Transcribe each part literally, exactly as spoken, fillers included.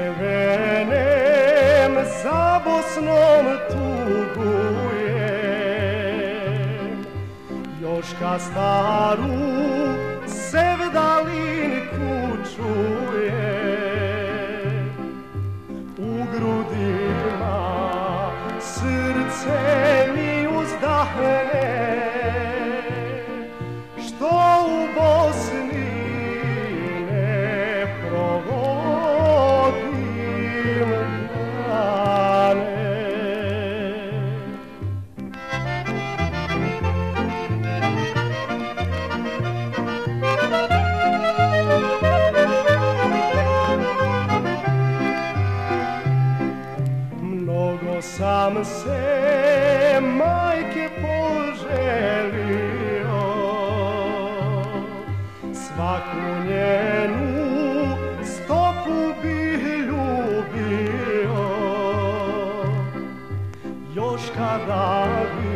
Crvenem za Bosnom tugujem, još ka staru sevdalinku čujem. U grudima srce mi uzdahne, što u Bosni ne provodim dane. Mnogo sam se majke poželio, svaku njenu stopu bih ljubio, još kada bi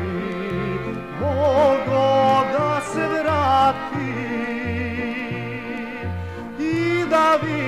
mogo da se vrati i da vi